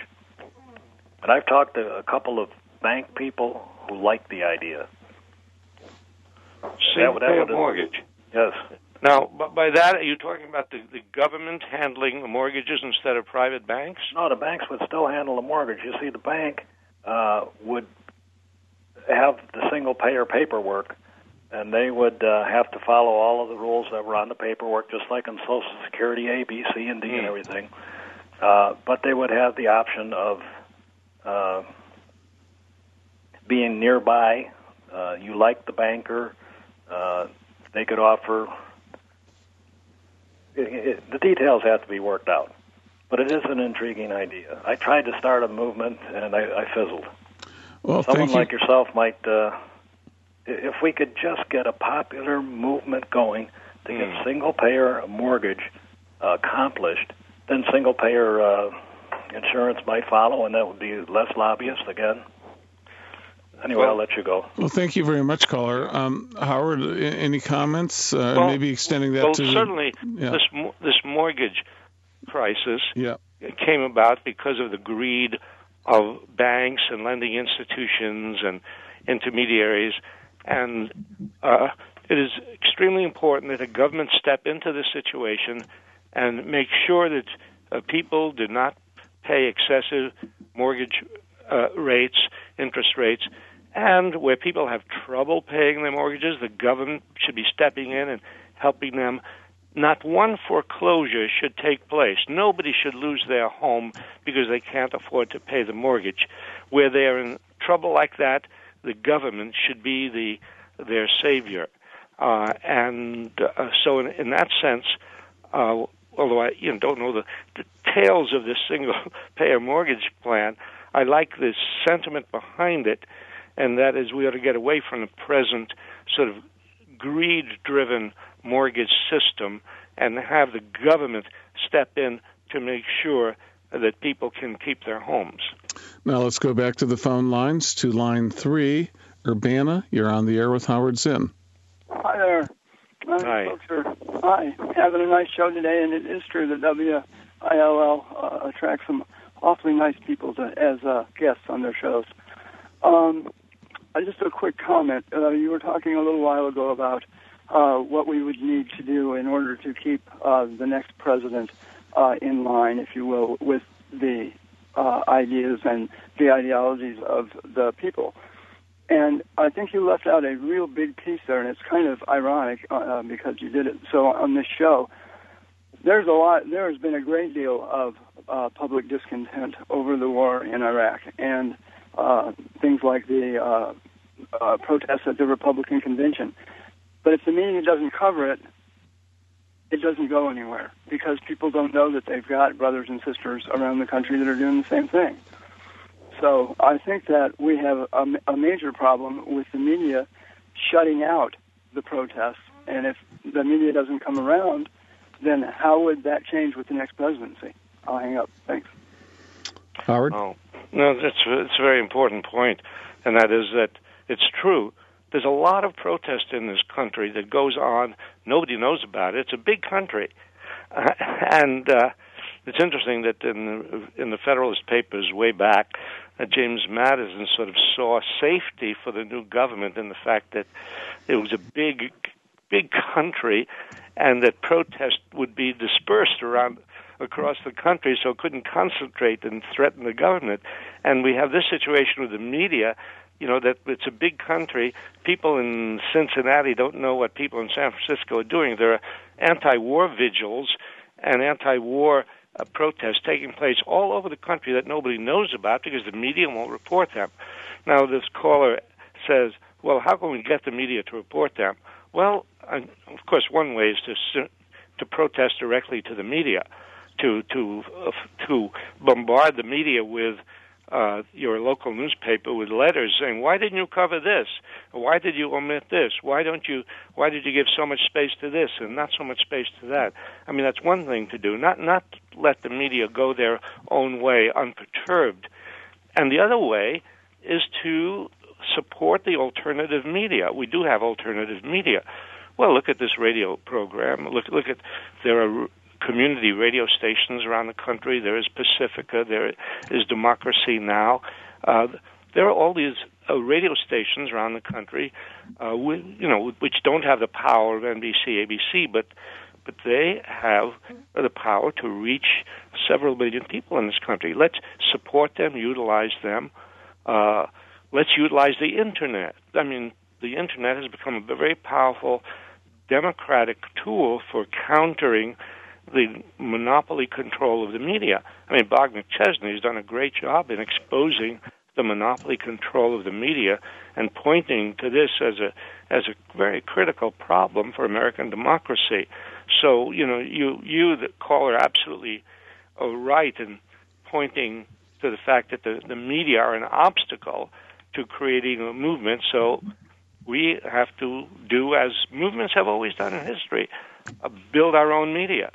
And I've talked to a couple of bank people who like the idea. Single-payer mortgage. Yes. Now, by that, are you talking about the, the government handling the mortgages instead of private banks? No, the banks would still handle the mortgage. You see, the bank uh, would have the single-payer paperwork, and they would uh, have to follow all of the rules that were on the paperwork, just like on Social Security, A, B, C, and D, mm. and everything. Uh, but they would have the option of uh, being nearby. Uh, you like the banker. Uh, they could offer... It, it, the details have to be worked out. But it is an intriguing idea. I tried to start a movement, and I, I fizzled. Well, Someone thank like you. yourself might... Uh, if we could just get a popular movement going to get mm. single-payer mortgage uh, accomplished, then single-payer uh, insurance might follow, and that would be less lobbyists again. Anyway, well, I'll let you go. Well, thank you very much, caller. Um, Howard, any comments? Uh, well, maybe extending that well, to... certainly yeah. this this mortgage crisis yeah. came about because of the greed of banks and lending institutions and intermediaries. And uh, it is extremely important that the government step into this situation and make sure that uh, people do not pay excessive mortgage uh, rates, interest rates, and where people have trouble paying their mortgages, the government should be stepping in and helping them. Not one foreclosure should take place. Nobody should lose their home because they can't afford to pay the mortgage. Where they're in trouble like that, the government should be the their savior. Uh, and uh, so in, in that sense, uh, although I you know, don't know the details of this single-payer mortgage plan, I like the sentiment behind it, and that is we ought to get away from the present sort of greed-driven mortgage system and have the government step in to make sure that people can keep their homes. Now let's go back to the phone lines, to line three. Urbana, you're on the air with Howard Zinn. Hi there. My Hi. folks are hi. Having a nice show today, and it is true that W I L L uh, attracts some awfully nice people to, as uh, guests on their shows. Um, uh, just a quick comment. Uh, you were talking a little while ago about uh, what we would need to do in order to keep uh, the next president uh, in line, if you will, with the uh, ideas and the ideologies of the people. And I think you left out a real big piece there, and it's kind of ironic uh, because you did it so on this show. There's a lot. There has been a great deal of uh, public discontent over the war in Iraq, and uh, things like the uh, uh, protests at the Republican convention. But if the media doesn't cover it, it doesn't go anywhere because people don't know that they've got brothers and sisters around the country that are doing the same thing. So I think that we have a, a major problem with the media shutting out the protests. And if the media doesn't come around, then how would that change with the next presidency? I'll hang up. Thanks. Howard? Oh, no, that's, that's a very important point, and that is that it's true. There's a lot of protest in this country that goes on. Nobody knows about it. It's a big country. Uh, and uh, it's interesting that in the, in the Federalist Papers way back, uh, James Madison sort of saw safety for the new government in the fact that it was a big, big country and that protest would be dispersed around across the country so it couldn't concentrate and threaten the government. And we have this situation with the media, you know, that it's a big country. People in Cincinnati don't know what people in San Francisco are doing. There are anti-war vigils and anti-war uh, protests taking place all over the country that nobody knows about because the media won't report them. Now, this caller says, well, how can we get the media to report them? Well, uh, of course, one way is to to protest directly to the media, to to uh, to bombard the media with uh, your local newspaper with letters saying, "Why didn't you cover this? Why did you omit this? Why don't you? Why did you give so much space to this and not so much space to that?" I mean, that's one thing to do. Not not let the media go their own way unperturbed, and the other way is to support the alternative media. We do have alternative media. Well, look at this radio program. Look, look at there are community radio stations around the country. There is Pacifica. There is Democracy Now. Uh, there are all these uh, radio stations around the country, uh, with, you know, which don't have the power of N B C, A B C, but but they have the power to reach several million people in this country. Let's support them, utilize them. Uh, Let's utilize the Internet. I mean, the Internet has become a very powerful democratic tool for countering the monopoly control of the media. I mean, Bob McChesney has done a great job in exposing the monopoly control of the media and pointing to this as a as a very critical problem for American democracy. So, you know, you, you the caller, absolutely are right in pointing to the fact that the, the media are an obstacle to creating a movement, so we have to do as movements have always done in history, uh, build our own media.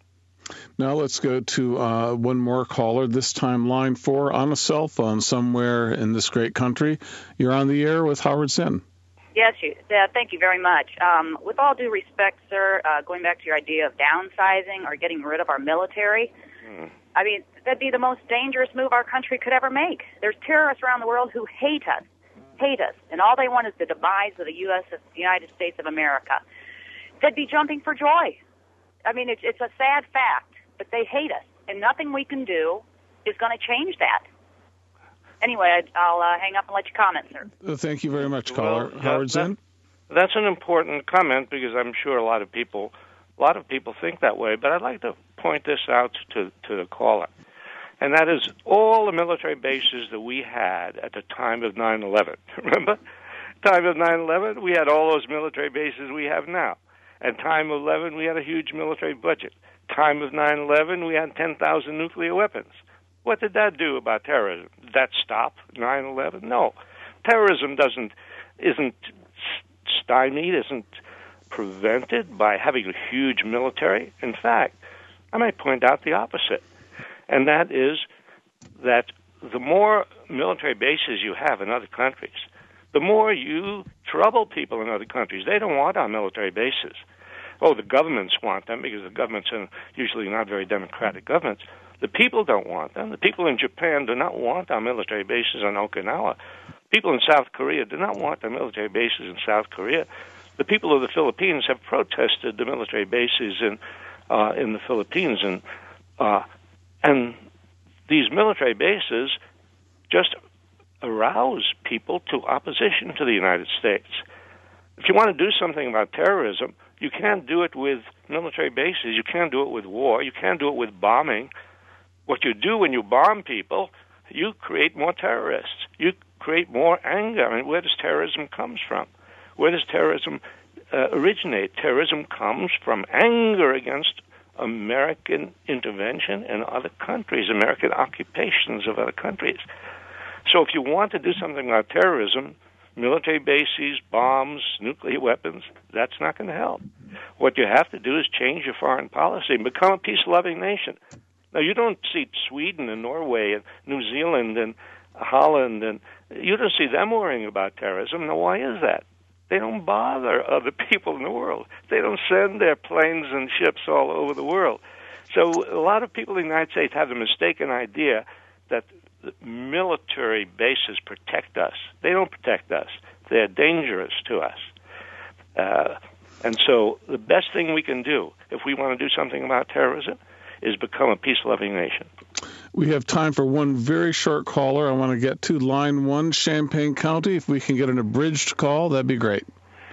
Now let's go to uh, one more caller, this time line four on a cell phone somewhere in this great country. You're on the air with Howard Zinn. Yes, you, uh, thank you very much. Um, with all due respect, sir, uh, going back to your idea of downsizing or getting rid of our military, mm. I mean, that'd be the most dangerous move our country could ever make. There's terrorists around the world who hate us, hate us, and all they want is the demise of the U S, the United States of America. They'd be jumping for joy. I mean, it's, it's a sad fact, but they hate us, and nothing we can do is going to change that. Anyway, I'll uh, hang up and let you comment, sir. Thank you very much, caller. Well, Howard that, Zinn? That, that's an important comment because I'm sure a lot of people a lot of people think that way, but I'd like to point this out to, to the caller. And that is all the military bases that we had at the time of nine eleven. Remember? Time of nine eleven, we had all those military bases we have now. At time of eleven, we had a huge military budget. Time of nine eleven, we had ten thousand nuclear weapons. What did that do about terrorism? Did that stop nine eleven? No. Terrorism doesn't, isn't stymied, isn't prevented by having a huge military. In fact, I might point out the opposite. and that is that the more military bases you have in other countries, the more you trouble people in other countries. They don't want our military bases. Oh, the governments want them because the governments are usually not very democratic governments. The people don't want them. The people in Japan do not want our military bases on Okinawa. People in South Korea do not want their military bases in South Korea. The people of the Philippines have protested the military bases in uh, in the Philippines, and uh, and these military bases just arouse people to opposition to the United States. If you want to do something about terrorism, you can't do it with military bases. You can't do it with war. You can't do it with bombing. What you do when you bomb people, you create more terrorists. You create more anger. I mean, where does terrorism come from? Where does terrorism uh, originate? Terrorism comes from anger against American intervention in other countries, American occupations of other countries. So if you want to do something about terrorism, military bases, bombs, nuclear weapons, that's not going to help. What you have to do is change your foreign policy and become a peace-loving nation. Now, you don't see Sweden and Norway and New Zealand and Holland, and you don't see them worrying about terrorism. Now, why is that? They don't bother other people in the world. They don't send their planes and ships all over the world. So a lot of people in the United States have the mistaken idea that military bases protect us. They don't protect us. They're dangerous to us. Uh, and so the best thing we can do if we want to do something about terrorism is become a peace-loving nation. We have time for one very short caller. I want to get to line one, Champaign County. If we can get an abridged call, that'd be great.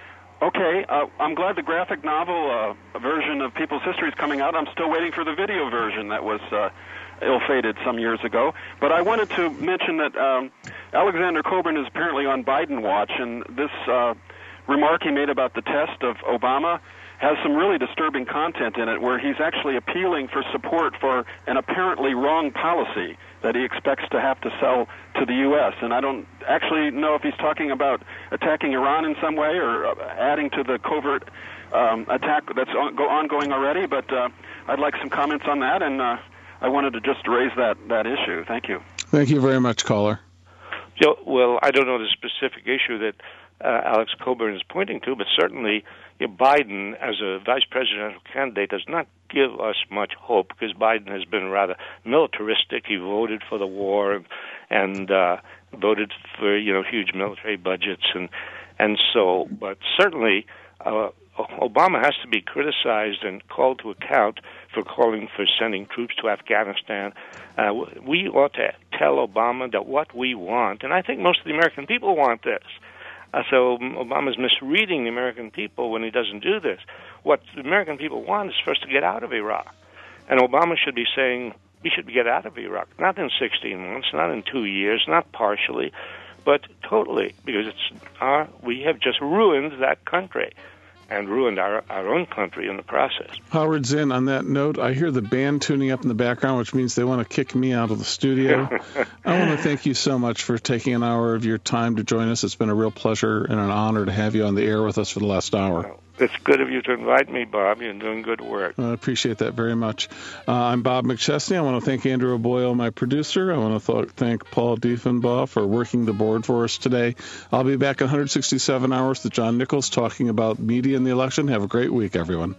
Okay, uh, I'm glad the graphic novel uh, version of People's History is coming out. I'm still waiting for the video version that was uh, ill-fated some years ago. But I wanted to mention that um, Alexander Coburn is apparently on Biden watch, and this uh, remark he made about the test of Obama has some really disturbing content in it, where he's actually appealing for support for an apparently wrong policy that he expects to have to sell to the U S. And I don't actually know if he's talking about attacking Iran in some way or adding to the covert um, attack that's on, go, ongoing already, but uh, I'd like some comments on that, and uh, I wanted to just raise that, that issue. Thank you. Thank you very much, caller. So, well, I don't know the specific issue that uh, Alex Coburn is pointing to, but certainly you know, Biden as a vice presidential candidate does not give us much hope, because Biden has been rather militaristic. He voted for the war and, and uh, voted for you know huge military budgets, and and so. But certainly, uh, Obama has to be criticized and called to account for calling for sending troops to Afghanistan. Uh, we ought to tell Obama that what we want, and I think most of the American people want this. Uh, so Obama's misreading the American people when he doesn't do this. What the American people want is for us to get out of Iraq. And Obama should be saying we should get out of Iraq, not in sixteen months, not in two years, not partially, but totally, because it's our, we have just ruined that country and ruined our, our own country in the process. Howard Zinn, on that note, I hear the band tuning up in the background, which means they want to kick me out of the studio. I want to thank you so much for taking an hour of your time to join us. It's been a real pleasure and an honor to have you on the air with us for the last hour. It's good of you to invite me, Bob. You're doing good work. I appreciate that very much. Uh, I'm Bob McChesney. I want to thank Andrew Boyle, my producer. I want to th- thank Paul Diefenbaugh for working the board for us today. I'll be back in one hundred sixty-seven hours with John Nichols talking about media in the election. Have a great week, everyone.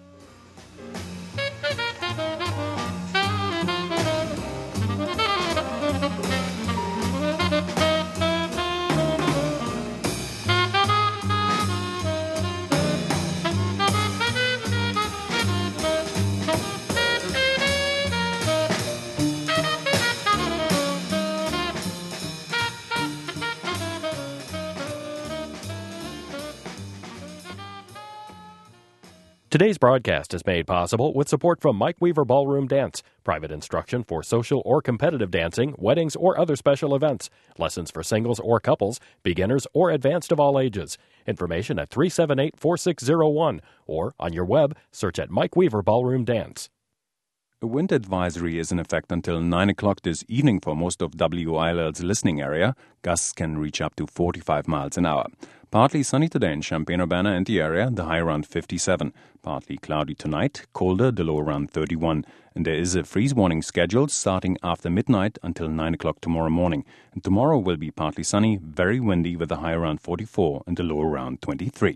Today's broadcast is made possible with support from Mike Weaver Ballroom Dance. Private instruction for social or competitive dancing, weddings, or other special events. Lessons for singles or couples, beginners or advanced of all ages. Information at three seven eight, four six zero one or on your web, search at Mike Weaver Ballroom Dance. A wind advisory is in effect until nine o'clock this evening for most of W I L L's listening area. Gusts can reach up to forty-five miles an hour. Partly sunny today in Champaign-Urbana and the area, the high around fifty-seven. Partly cloudy tonight, colder, the low around thirty-one. And there is a freeze warning scheduled starting after midnight until nine o'clock tomorrow morning. And tomorrow will be partly sunny, very windy with a high around forty-four and the low around twenty-three.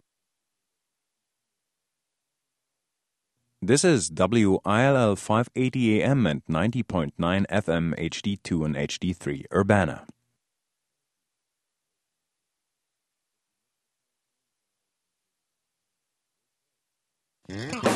This is W I L L five eighty A M and ninety point nine F M H D two and H D three, Urbana. Mm-hmm.